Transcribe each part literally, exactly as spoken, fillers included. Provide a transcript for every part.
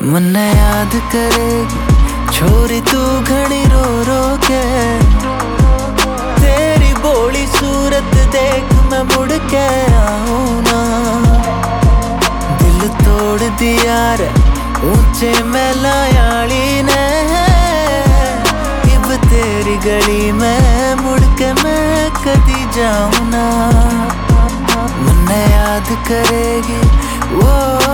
मन्ने याद करेगी छोरी तू घणी रो रो के। तेरी बोली सूरत देख मैं मुड़ के आऊं ना। दिल तोड़ दिया रे ऊंचे मैलायाली ने। इब तेरी गली में मुड़ के मैं कदी जाऊं ना। मन्ने याद करेगी वो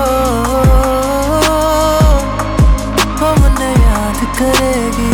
मन्ने याद करेगी।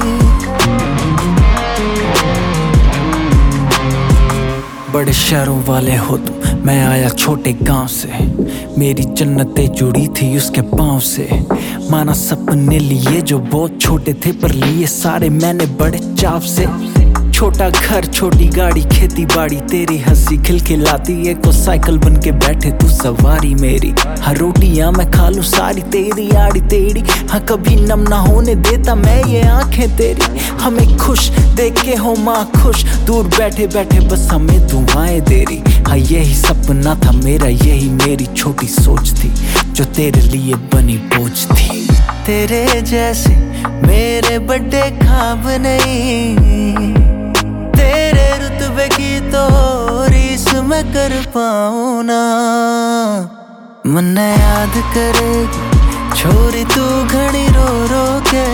बड़े शहरों वाले हो तुम, मैं आया छोटे गांव से। मेरी जन्नतें जुड़ी थी उसके पाँव से। माना सपने लिए जो बहुत छोटे थे, पर लिए सारे मैंने बड़े चाव से। छोटा घर छोटी गाड़ी खेती बाड़ी, तेरी हंसी खिलखिलाती एक को साइकिल बन के बैठे तू सवारी मेरी। हर रोटियां मैं खा लूं सारी तेरी आड़ी तेरी। हाँ कभी नम ना होने देता मैं ये आंखें तेरी। हमें खुश देख के हो माँ खुश, दूर बैठे बैठे बस हमें दुआएं दे रही। हाँ यही सपना था मेरा, यही मेरी छोटी सोच थी जो तेरे लिए बनी बोझ थी। तेरे जैसे मेरे बड़े ख्वाब नहीं, तेरे रुतबे की तो रीस मैं कर पाऊं ना। मन्ने याद करेगी छोरी तू घणी रो रो के।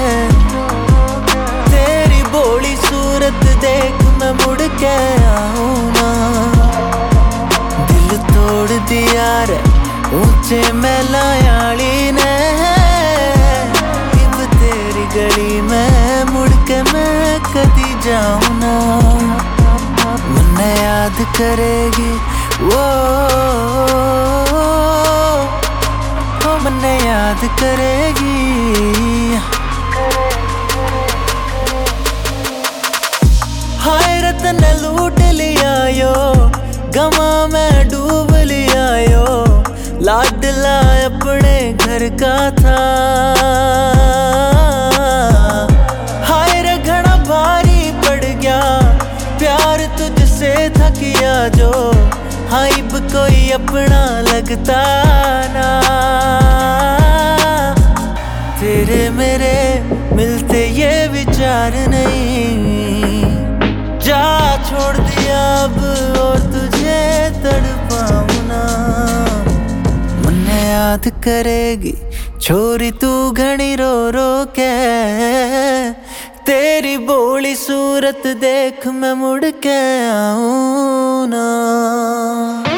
तेरी बोली सूरत देख मैं मुड़ के आऊं ना। दिल तोड़ दिया रे ऊंचे मैलायाली ने। इब तेरी गली में मुड़ के मैं कदी जाऊं ना। मन्ने याद करेगी वो मन्ने याद करेगी। हाय रतन लूट लिया यो, गमा में डूब लिया यो। लाडला अपने घर का था, हाय रे घना भारी पड़ गया प्यार तुझसे था किया जो। हाँ इब कोई अपना लगता ना। तेरे मेरे मिलते ये विचार नहीं, जा छोड़ दिया अब और तुझे तड़पाऊं ना। मन्ने याद करेगी छोरी तू घणी रो रो के। तेरी बोली सूरत देख मैं मुड़ के आऊं ना।